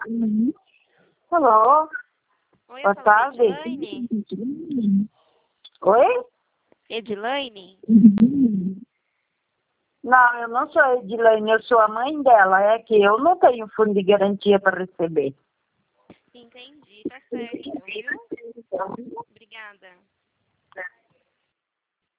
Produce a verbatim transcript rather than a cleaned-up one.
Alô? Oi, Boa eu falo com a tarde. Edilaine. Oi? Edilaine? Não, eu não sou a Edilene, eu sou a mãe dela. É que eu não tenho fundo de garantia para receber. Entendi, tá certo então, viu? Obrigada.